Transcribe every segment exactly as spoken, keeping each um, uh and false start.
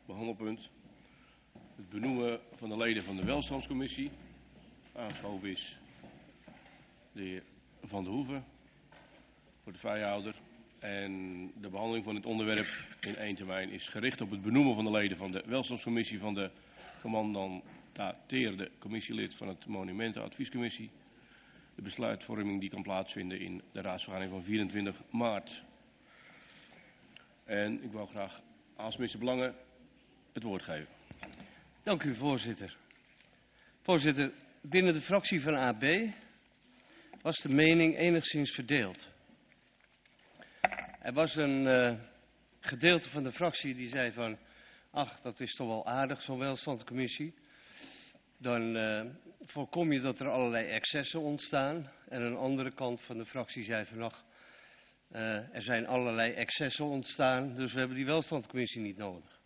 behandelpunt. Het benoemen van de leden van de welstandscommissie. Aangeschoven is de heer Van der Hoeven, portefeuillehouder. En de behandeling van dit onderwerp in één termijn is gericht op het benoemen van de leden van de welstandscommissie, van de gemandateerde commissielid van het Monumentenadviescommissie. De besluitvorming die kan plaatsvinden in de raadsvergadering van vierentwintig maart. En ik wil graag Aalsmeerse Belangen het woord geven. Dank u, voorzitter. Voorzitter, binnen de fractie van A B was de mening enigszins verdeeld. Er was een uh, gedeelte van de fractie die zei van, ach, dat is toch wel aardig, zo'n welstandscommissie. Dan uh, voorkom je dat er allerlei excessen ontstaan. En een andere kant van de fractie zei van, ach, uh, er zijn allerlei excessen ontstaan, dus we hebben die welstandscommissie niet nodig.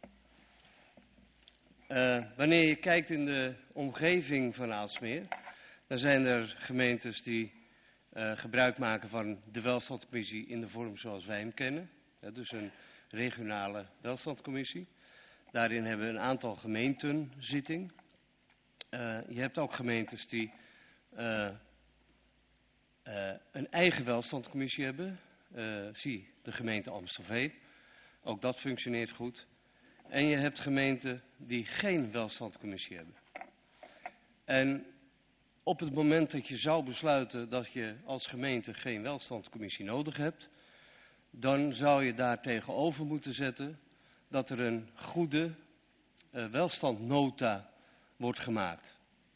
Uh, wanneer je kijkt in de omgeving van Aalsmeer, dan zijn er gemeentes die uh, gebruik maken van de welstandscommissie in de vorm zoals wij hem kennen. Ja, dus een regionale welstandscommissie. Daarin hebben we een aantal gemeenten zitting. Uh, je hebt ook gemeentes die uh, uh, een eigen welstandscommissie hebben. Uh, zie de gemeente Amstelveen. Ook dat functioneert goed. En je hebt gemeenten die geen welstandscommissie hebben. En op het moment dat je zou besluiten dat je als gemeente geen welstandscommissie nodig hebt, dan zou je daar tegenover moeten zetten dat er een goede uh, welstandnota wordt gemaakt.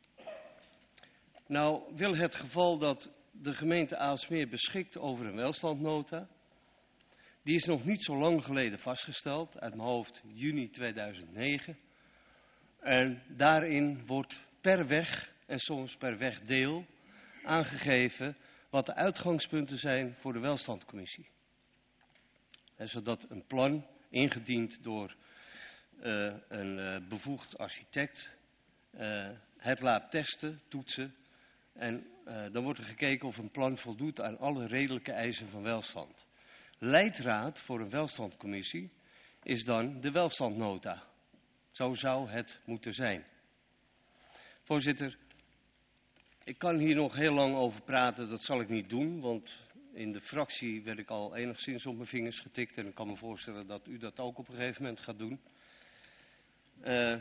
Nou wil het geval dat de gemeente Aalsmeer beschikt over een welstandnota. Die is nog niet zo lang geleden vastgesteld, uit mijn hoofd juni tweeduizend negen. En daarin wordt per weg en soms per wegdeel aangegeven wat de uitgangspunten zijn voor de welstandcommissie. En zodat een plan ingediend door uh, een uh, bevoegd architect uh, het laat testen, toetsen. En uh, dan wordt er gekeken of een plan voldoet aan alle redelijke eisen van welstand. Leidraad voor een welstandcommissie is dan de welstandnota. Zo zou het moeten zijn. Voorzitter, ik kan hier nog heel lang over praten, dat zal ik niet doen, want in de fractie werd ik al enigszins op mijn vingers getikt en ik kan me voorstellen dat u dat ook op een gegeven moment gaat doen. Uh,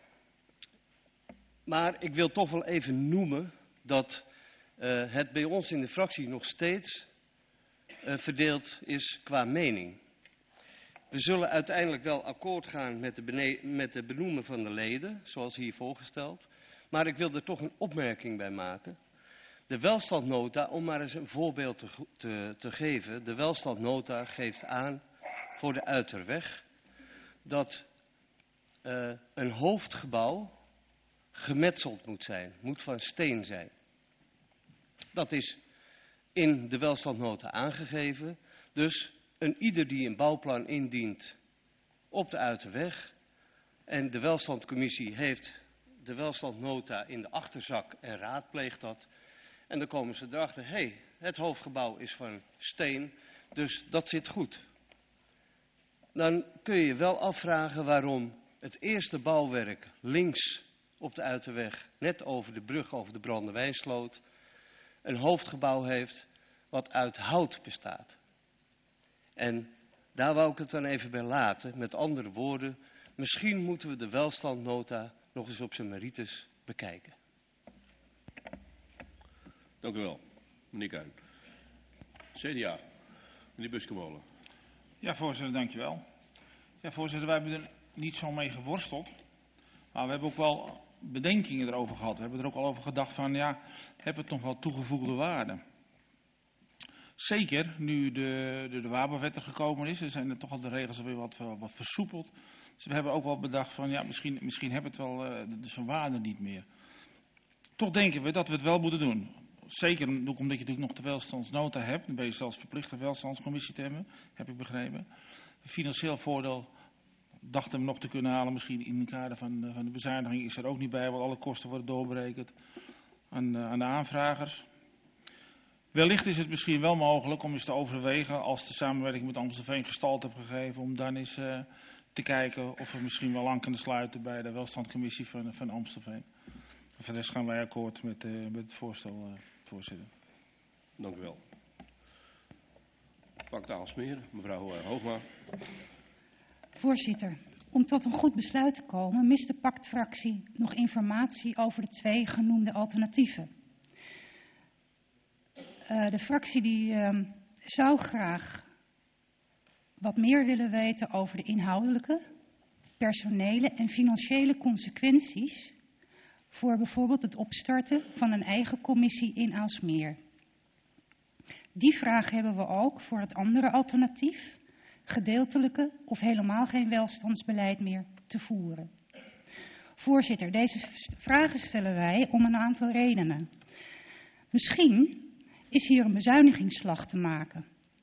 maar ik wil toch wel even noemen dat uh, het bij ons in de fractie nog steeds Uh, verdeeld is qua mening. We zullen uiteindelijk wel akkoord gaan met de, bene- met de benoemen van de leden, zoals hier voorgesteld. Maar ik wil er toch een opmerking bij maken. De welstandnota, om maar eens een voorbeeld te, te, te geven. De welstandnota geeft aan voor de Uiterweg dat uh, een hoofdgebouw gemetseld moet zijn, moet van steen zijn. Dat is in de welstandnota aangegeven. Dus een ieder die een bouwplan indient op de Uiterweg en de welstandcommissie heeft de welstandnota in de achterzak en raadpleegt dat. En dan komen ze erachter, hé, hey, het hoofdgebouw is van steen, dus dat zit goed. Dan kun je je wel afvragen waarom het eerste bouwwerk links op de Uiterweg, net over de brug over de Brandewijnsloot, een hoofdgebouw heeft wat uit hout bestaat. En daar wou ik het dan even bij laten. Met andere woorden, misschien moeten we de welstandnota nog eens op zijn merites bekijken. Dank u wel, meneer Kuin. C D A, meneer Buskemolen. Ja, voorzitter, dank je wel. Ja, voorzitter, wij hebben er niet zo mee geworsteld. Maar we hebben ook wel bedenkingen erover gehad. We hebben er ook al over gedacht van, ja, hebben het nog wel toegevoegde waarde? Zeker, nu de, de, de wapenwet er gekomen is, er zijn er toch al de regels weer wat, wat versoepeld. Dus we hebben ook wel bedacht van, ja, misschien, misschien hebben het wel uh, zijn waarde niet meer. Toch denken we dat we het wel moeten doen. Zeker omdat je natuurlijk nog de welstandsnota hebt. Dan ben je zelfs verplicht een welstandscommissie te hebben, heb ik begrepen. Financieel voordeel dachten we nog te kunnen halen, misschien in het kader van, van de bezuiniging is er ook niet bij, want alle kosten worden doorberekend aan, uh, aan de aanvragers. Wellicht is het misschien wel mogelijk om eens te overwegen, als de samenwerking met Amstelveen gestalte heeft gegeven, om dan eens uh, te kijken of we misschien wel aan kunnen sluiten bij de welstandscommissie van, van Amstelveen. Voor de rest gaan wij akkoord met, uh, met het voorstel, uh, voorzitter. Dank u wel. Pact Aalsmeer, mevrouw uh, Hoogma. Voorzitter, om tot een goed besluit te komen mist de Pact-fractie nog informatie over de twee genoemde alternatieven. Uh, de fractie die uh, zou graag wat meer willen weten over de inhoudelijke, personele en financiële consequenties voor bijvoorbeeld het opstarten van een eigen commissie in Aalsmeer. Die vraag hebben we ook voor het andere alternatief, gedeeltelijke of helemaal geen welstandsbeleid meer te voeren. Voorzitter, deze vragen stellen wij om een aantal redenen. Misschien is hier een bezuinigingsslag te maken.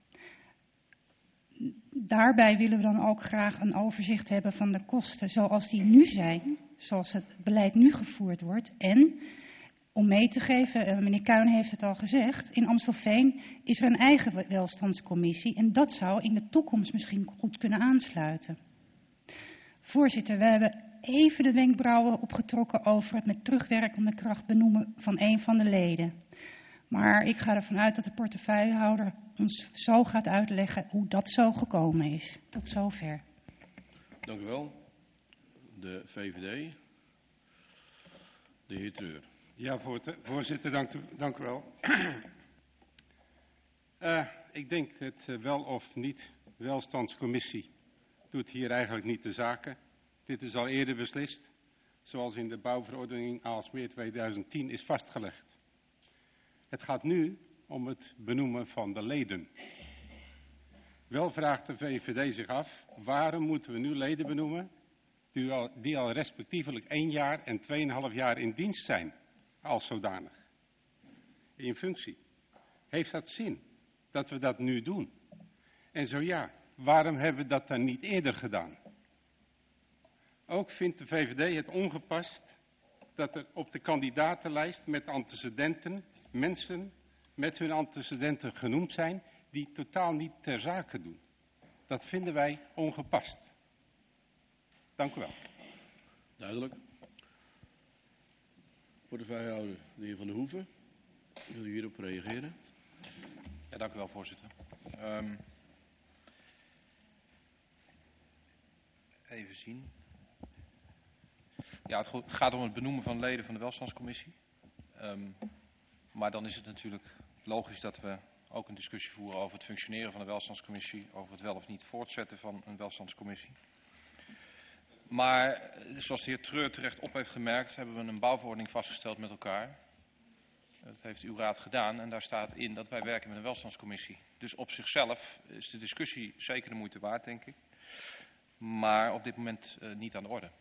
Daarbij willen we dan ook graag een overzicht hebben van de kosten zoals die nu zijn, zoals het beleid nu gevoerd wordt. En om mee te geven, meneer Kuijnen heeft het al gezegd, in Amstelveen is er een eigen welstandscommissie en dat zou in de toekomst misschien goed kunnen aansluiten. Voorzitter, we hebben even de wenkbrauwen opgetrokken over het met terugwerkende kracht benoemen van een van de leden. Maar ik ga ervan uit dat de portefeuillehouder ons zo gaat uitleggen hoe dat zo gekomen is. Tot zover. Dank u wel. De V V D. De heer Treur. Ja, voorzitter, dank u, dank u wel. uh, ik denk het uh, wel of niet welstandscommissie doet hier eigenlijk niet de zaken. Dit is al eerder beslist, zoals in de bouwverordening Aalsmeer tweeduizend tien is vastgelegd. Het gaat nu om het benoemen van de leden. Wel vraagt de V V D zich af, waarom moeten we nu leden benoemen die al, die al respectievelijk één jaar en tweeënhalf jaar in dienst zijn, als zodanig, in functie. Heeft dat zin dat we dat nu doen? En zo ja, waarom hebben we dat dan niet eerder gedaan? Ook vindt de V V D het ongepast dat er op de kandidatenlijst met antecedenten mensen met hun antecedenten genoemd zijn die totaal niet ter zake doen. Dat vinden wij ongepast. Dank u wel. Duidelijk. Voor de vijfhouder, de heer Van der Hoeven. Wil u hierop reageren? Ja, dank u wel, voorzitter. Um, even zien. Ja, het gaat om het benoemen van leden van de welstandscommissie. Um, maar dan is het natuurlijk logisch dat we ook een discussie voeren over het functioneren van de welstandscommissie, over het wel of niet voortzetten van een welstandscommissie. Maar zoals de heer Treur terecht op heeft gemerkt, hebben we een bouwverordening vastgesteld met elkaar. Dat heeft uw raad gedaan en daar staat in dat wij werken met een welstandscommissie. Dus op zichzelf is de discussie zeker de moeite waard, denk ik. Maar op dit moment uh, niet aan de orde.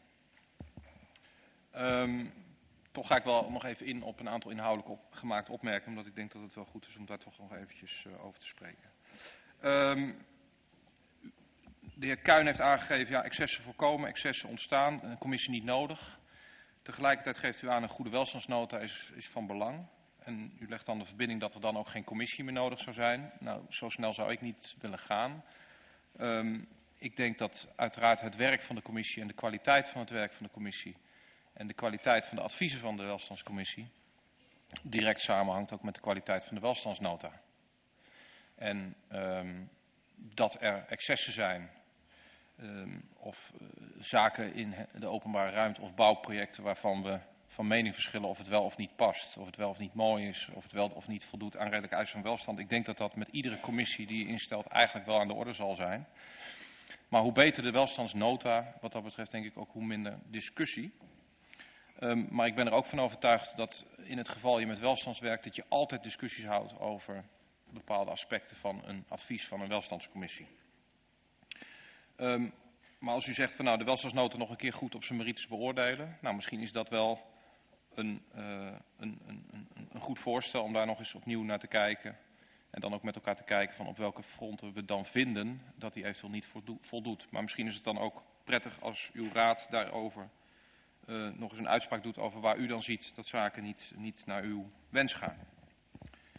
Um, toch ga ik wel nog even in op een aantal inhoudelijk op, gemaakte opmerkingen, omdat ik denk dat het wel goed is om daar toch nog eventjes uh, over te spreken. Um, de heer Kuijnen heeft aangegeven, ja, excessen voorkomen, excessen ontstaan, een commissie niet nodig. Tegelijkertijd geeft u aan, een goede welstandsnota is, is van belang. En u legt dan de verbinding dat er dan ook geen commissie meer nodig zou zijn. Nou, zo snel zou ik niet willen gaan. Um, ik denk dat uiteraard het werk van de commissie en de kwaliteit van het werk van de commissie en de kwaliteit van de adviezen van de welstandscommissie direct samenhangt ook met de kwaliteit van de welstandsnota. En um, dat er excessen zijn um, of uh, zaken in de openbare ruimte of bouwprojecten waarvan we van mening verschillen of het wel of niet past, of het wel of niet mooi is, of het wel of niet voldoet aan redelijke eisen van welstand. Ik denk dat dat met iedere commissie die je instelt eigenlijk wel aan de orde zal zijn. Maar hoe beter de welstandsnota, wat dat betreft denk ik ook hoe minder discussie. Um, maar ik ben er ook van overtuigd dat in het geval je met welstands werkt, dat je altijd discussies houdt over bepaalde aspecten van een advies van een welstandscommissie. Um, maar als u zegt van nou de welstandsnota nog een keer goed op zijn merites beoordelen, nou misschien is dat wel een, uh, een, een, een, een goed voorstel om daar nog eens opnieuw naar te kijken. En dan ook met elkaar te kijken van op welke fronten we dan vinden dat die eventueel niet voldoet. Maar misschien is het dan ook prettig als uw raad daarover uh, nog eens een uitspraak doet over waar u dan ziet dat zaken niet, niet naar uw wens gaan.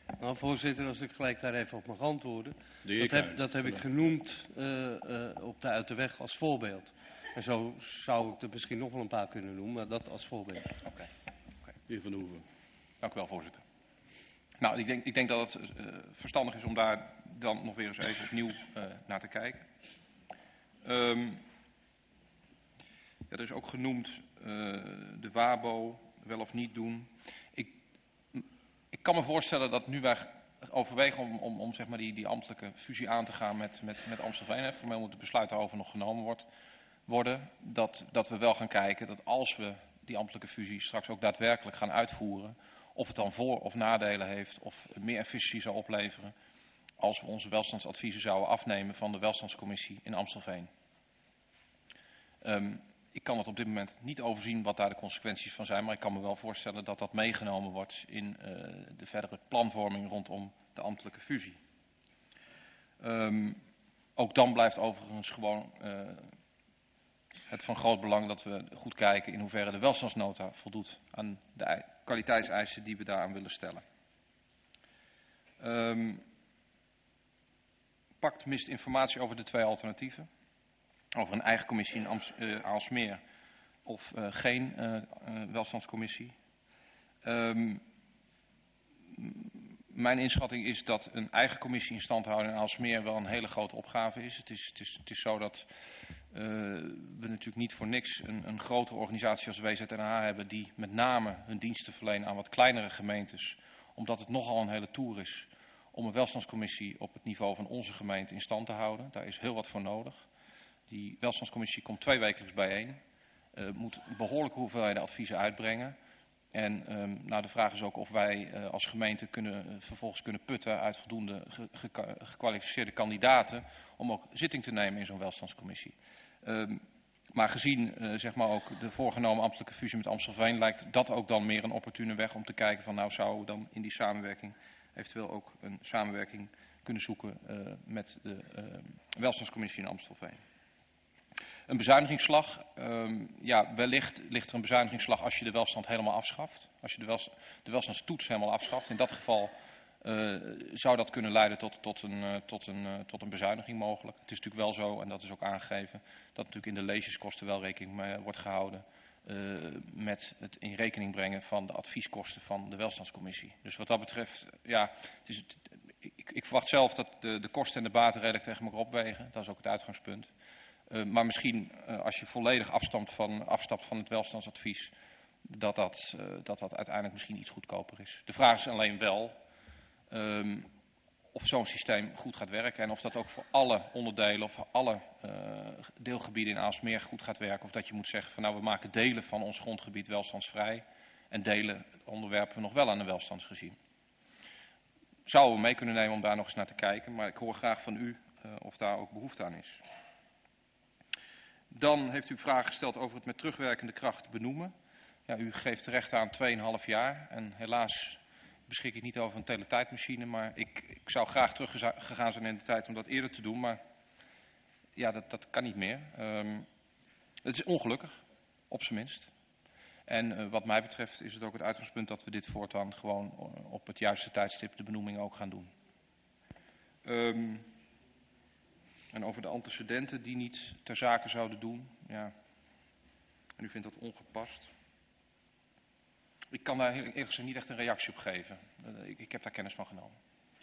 Nou, voorzitter, als ik gelijk daar even op mag antwoorden. De heer Dat Kuijnen. heb, dat heb ik genoemd uh, uh, op de Uit de Weg als voorbeeld. En zo zou ik er misschien nog wel een paar kunnen noemen, maar dat als voorbeeld. Oké. Okay. Okay. De heer Van der Hoeven. Dank u wel, voorzitter. Nou, ik denk, ik denk dat het uh, verstandig is om daar dan nog weer eens even opnieuw uh, naar te kijken. Um, ja, er is ook genoemd uh, de WABO, wel of niet doen. Ik, ik kan me voorstellen dat nu wij overwegen om, om, om zeg maar die, die ambtelijke fusie aan te gaan met, met, met Amstelveen. Formeel moet het besluit daarover nog genomen wordt, worden. Dat, dat we wel gaan kijken dat als we die ambtelijke fusie straks ook daadwerkelijk gaan uitvoeren, of het dan voor- of nadelen heeft of meer efficiëntie zou opleveren als we onze welstandsadviezen zouden afnemen van de welstandscommissie in Amstelveen. Um, ik kan het op dit moment niet overzien wat daar de consequenties van zijn, maar ik kan me wel voorstellen dat dat meegenomen wordt in uh, de verdere planvorming rondom de ambtelijke fusie. Um, ook dan blijft overigens gewoon uh, het van groot belang dat we goed kijken in hoeverre de welstandsnota voldoet aan de kwaliteitseisen die we daaraan willen stellen. Um, Pact mist informatie over de twee alternatieven. Over een eigen commissie in Ams, uh, Aalsmeer of uh, geen uh, uh, welstandscommissie. Um, mijn inschatting is dat een eigen commissie in stand houden in Aalsmeer wel een hele grote opgave is. Het is, het is, het is zo dat uh, we natuurlijk niet voor niks een, een grotere organisatie als W Z N H hebben die met name hun diensten verlenen aan wat kleinere gemeentes, omdat het nogal een hele tour is om een welstandscommissie op het niveau van onze gemeente in stand te houden. Daar is heel wat voor nodig. Die welstandscommissie komt twee wekelijks bijeen, uh, moet behoorlijke hoeveelheden adviezen uitbrengen. En um, nou, de vraag is ook of wij uh, als gemeente kunnen, uh, vervolgens kunnen putten uit voldoende ge ge gekwalificeerde kandidaten om ook zitting te nemen in zo'n welstandscommissie. Um, maar gezien uh, zeg maar ook de voorgenomen ambtelijke fusie met Amstelveen lijkt dat ook dan meer een opportune weg om te kijken van nou zou dan in die samenwerking eventueel ook een samenwerking kunnen zoeken uh, met de uh, welstandscommissie in Amstelveen. Een bezuinigingsslag, um, ja wellicht ligt er een bezuinigingsslag als je de welstand helemaal afschaft. Als je de, wels, de welstandstoets helemaal afschaft. In dat geval uh, zou dat kunnen leiden tot, tot, een, uh, tot, een, uh, tot een bezuiniging mogelijk. Het is natuurlijk wel zo, en dat is ook aangegeven, dat natuurlijk in de lezingskosten wel rekening mee wordt gehouden uh, met het in rekening brengen van de advieskosten van de welstandscommissie. Dus wat dat betreft, ja, het is, het, ik, ik verwacht zelf dat de, de kosten en de baten redelijk tegen elkaar opwegen. Dat is ook het uitgangspunt. Uh, maar misschien uh, als je volledig afstapt van, afstapt van het welstandsadvies, dat dat, uh, dat dat uiteindelijk misschien iets goedkoper is. De vraag is alleen wel um, of zo'n systeem goed gaat werken en of dat ook voor alle onderdelen of voor alle uh, deelgebieden in Aalsmeer goed gaat werken. Of dat je moet zeggen van nou we maken delen van ons grondgebied welstandsvrij en delen onderwerpen we nog wel aan een welstandsregime. Zouden we mee kunnen nemen om daar nog eens naar te kijken, maar ik hoor graag van u uh, of daar ook behoefte aan is. Dan heeft u vragen gesteld over het met terugwerkende kracht benoemen. Ja, u geeft terecht aan tweeënhalf jaar en helaas beschik ik niet over een teletijdmachine, maar ik, ik zou graag teruggegaan zijn in de tijd om dat eerder te doen, maar ja, dat, dat kan niet meer. Um, het is ongelukkig, op zijn minst. En uh, wat mij betreft is het ook het uitgangspunt dat we dit voortaan gewoon op het juiste tijdstip de benoeming ook gaan doen. Um, En over de antecedenten die niet ter zake zouden doen. Ja. En u vindt dat ongepast. Ik kan daar eerlijk gezegd niet echt een reactie op geven. Uh, ik, ik heb daar kennis van genomen.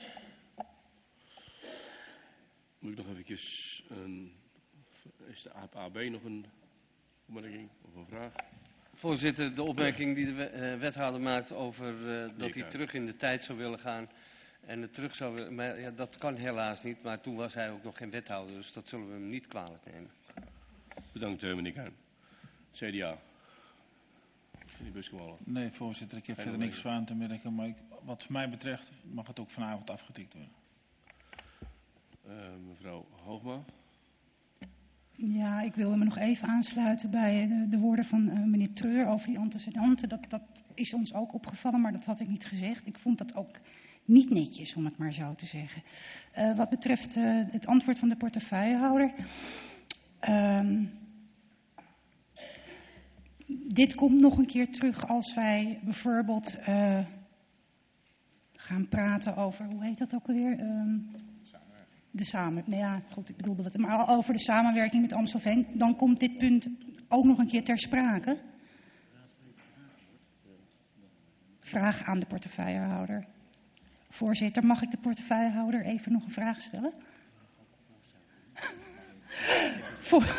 Moet ik nog eventjes een... Is de A B nog een opmerking of een vraag? Voorzitter, de opmerking die de wethouder maakt over uh, dat hij terug in de tijd zou willen gaan. En het terug zou willen, maar ja, dat kan helaas niet, maar toen was hij ook nog geen wethouder, dus dat zullen we hem niet kwalijk nemen. Bedankt meneer Kuijn. C D A. Meneer Buskemolen. Nee voorzitter, ik heb verder niks aan te merken, maar ik, wat mij betreft mag het ook vanavond afgetikt worden. Uh, mevrouw Hoogma. Ja, ik wilde me nog even aansluiten bij de, de woorden van uh, meneer Treur over die antecedenten. Dat, dat is ons ook opgevallen, maar dat had ik niet gezegd. Ik vond dat ook niet netjes, om het maar zo te zeggen. Uh, wat betreft uh, het antwoord van de portefeuillehouder. Um, dit komt nog een keer terug als wij bijvoorbeeld uh, gaan praten over, hoe heet dat ook alweer? Um, de samen, nou ja, goed, ik bedoelde wat, maar over de samenwerking met Amstelveen, dan komt dit punt ook nog een keer ter sprake. Vraag aan de portefeuillehouder. Voorzitter, mag ik de portefeuillehouder even nog een vraag stellen? Voor...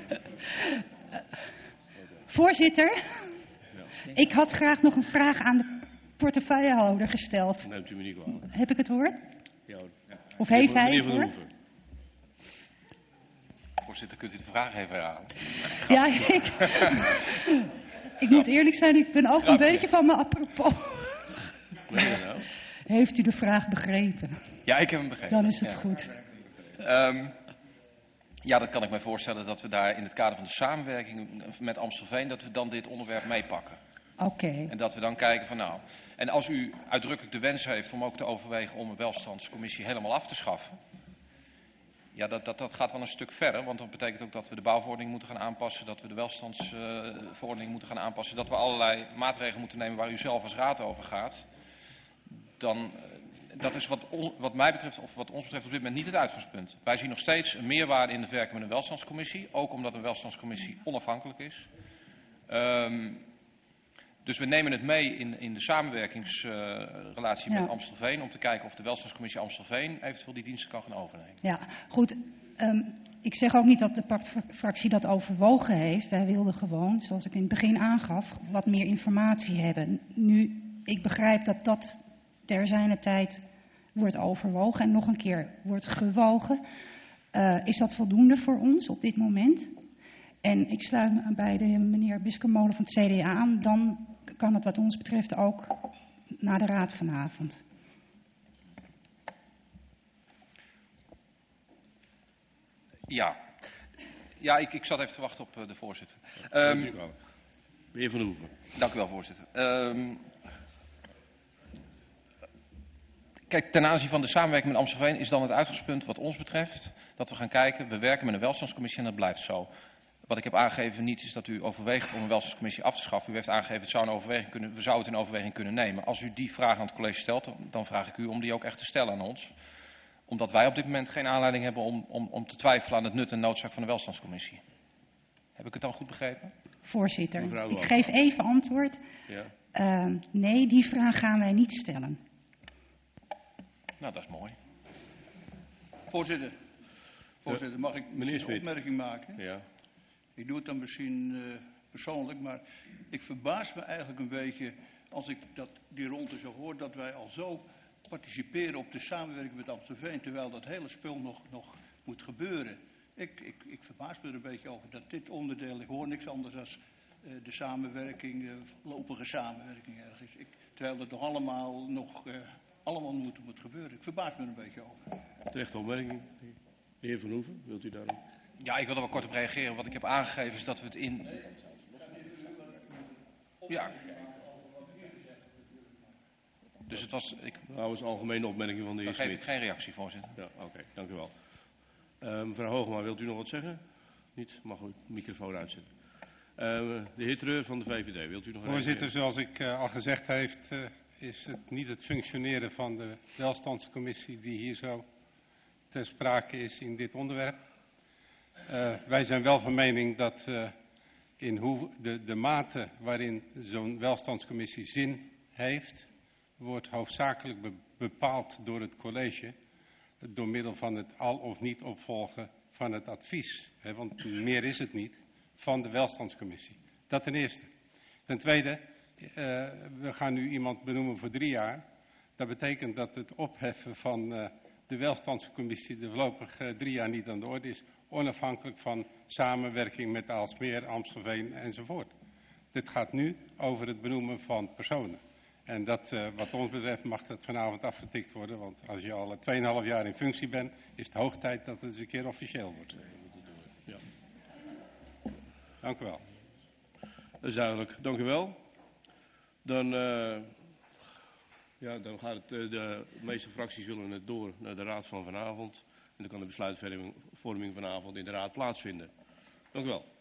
Voorzitter, ik had graag nog een vraag aan de portefeuillehouder gesteld. Neemt u me niet kwalijk. Heb ik het woord? Ja, of heeft hij het Van woord? Hoeven. Voorzitter, kunt u de vraag even herhalen? Ja, ik, ik moet eerlijk zijn, ik ben ook een Grapje. beetje van me apropos. Nee, nou. Heeft u de vraag begrepen? Ja, ik heb hem begrepen. Dan is het Ja. goed. Um, ja, dat kan ik me voorstellen dat we daar in het kader van de samenwerking met Amstelveen, dat we dan dit onderwerp meepakken. Oké. Okay. En dat we dan kijken van nou, en als u uitdrukkelijk de wens heeft om ook te overwegen om een welstandscommissie helemaal af te schaffen. Ja, dat, dat, dat gaat wel een stuk verder, want dat betekent ook dat we de bouwverordening moeten gaan aanpassen, dat we de welstandsverordening uh, moeten gaan aanpassen, dat we allerlei maatregelen moeten nemen waar u zelf als raad over gaat. Dan, uh, dat is wat, on, wat mij betreft, of wat ons betreft op dit moment niet het uitgangspunt. Wij zien nog steeds een meerwaarde in het werken met een welstandscommissie, ook omdat een welstandscommissie onafhankelijk is. Um, Dus we nemen het mee in, in de samenwerkingsrelatie uh, met ja. Amstelveen om te kijken of de welstandscommissie Amstelveen eventueel die diensten kan gaan overnemen. Ja, goed. Um, ik zeg ook niet dat de pactfractie dat overwogen heeft. Wij wilden gewoon, zoals ik in het begin aangaf, wat meer informatie hebben. Nu, ik begrijp dat dat ter zijner tijd wordt overwogen en nog een keer wordt gewogen. Uh, is dat voldoende voor ons op dit moment? En ik sluit me bij de meneer Biskemolen van het C D A aan. Dan kan het wat ons betreft ook naar de raad vanavond. Ja, ja ik, ik zat even te wachten op uh, de voorzitter. Um, Meneer Van Hoeven. Dank u wel, voorzitter. Um, kijk, ten aanzien van de samenwerking met Amstelveen is dan het uitgangspunt wat ons betreft dat we gaan kijken, we werken met een welstandscommissie en dat blijft zo. Wat ik heb aangegeven niet is dat u overweegt om een welstandscommissie af te schaffen. U heeft aangegeven, het zou een overweging kunnen, we zouden het in overweging kunnen nemen. Als u die vraag aan het college stelt, dan vraag ik u om die ook echt te stellen aan ons. Omdat wij op dit moment geen aanleiding hebben om, om, om te twijfelen aan het nut en noodzaak van de welstandscommissie. Heb ik het dan goed begrepen? Voorzitter, Mevrouw ik geef even antwoord. Ja. Uh, nee, die vraag gaan wij niet stellen. Nou, dat is mooi. Voorzitter, Voorzitter mag ik misschien een opmerking maken? Ja. Ik doe het dan misschien uh, persoonlijk, maar ik verbaas me eigenlijk een beetje als ik dat, die ronde zo hoor, dat wij al zo participeren op de samenwerking met Amstelveen, terwijl dat hele spul nog, nog moet gebeuren. Ik, ik, ik verbaas me er een beetje over dat dit onderdeel, ik hoor niks anders dan uh, de samenwerking, uh, voorlopige samenwerking ergens. Ik, terwijl het nog allemaal nog uh, allemaal moet, moet gebeuren. Ik verbaas me er een beetje over. Terechte opmerking. De heer Van Hoeven, wilt u daarop? Ja, ik wil er wel kort op reageren. Wat ik heb aangegeven is dat we het in... Ja. Dus het was... Ik... Nou, is een algemene opmerking van de heer Smit. Dan geef ik geen reactie, voorzitter. Ja, oké. Okay, dank u wel. Uh, mevrouw Hoogema, wilt u nog wat zeggen? Niet? Mag u de microfoon uitzetten. Uh, de heer Treur van de V V D, wilt u nog een Voorzitter, zoals ik uh, al gezegd heeft, uh, is het niet het functioneren van de welstandscommissie die hier zo ter sprake is in dit onderwerp. Uh, wij zijn wel van mening dat uh, in hoe de, de mate waarin zo'n welstandscommissie zin heeft, wordt hoofdzakelijk be bepaald door het college door middel van het al of niet opvolgen van het advies. Hè, want meer is het niet van de welstandscommissie. Dat ten eerste. Ten tweede, uh, we gaan nu iemand benoemen voor drie jaar. Dat betekent dat het opheffen van uh, de welstandscommissie de voorlopig uh, drie jaar niet aan de orde is. Onafhankelijk van samenwerking met Aalsmeer, Amstelveen enzovoort. Dit gaat nu over het benoemen van personen. En dat, uh, wat ons betreft mag dat vanavond afgetikt worden. Want als je al twee komma vijf jaar in functie bent, is het hoog tijd dat het eens een keer officieel wordt. Ja. Dank u wel. Dat is duidelijk. Dank u wel. Dan, uh, ja, dan gaat het, uh, de meeste fracties willen het door naar de raad van vanavond. En dan kan de besluitvorming vanavond in de raad plaatsvinden. Dank u wel.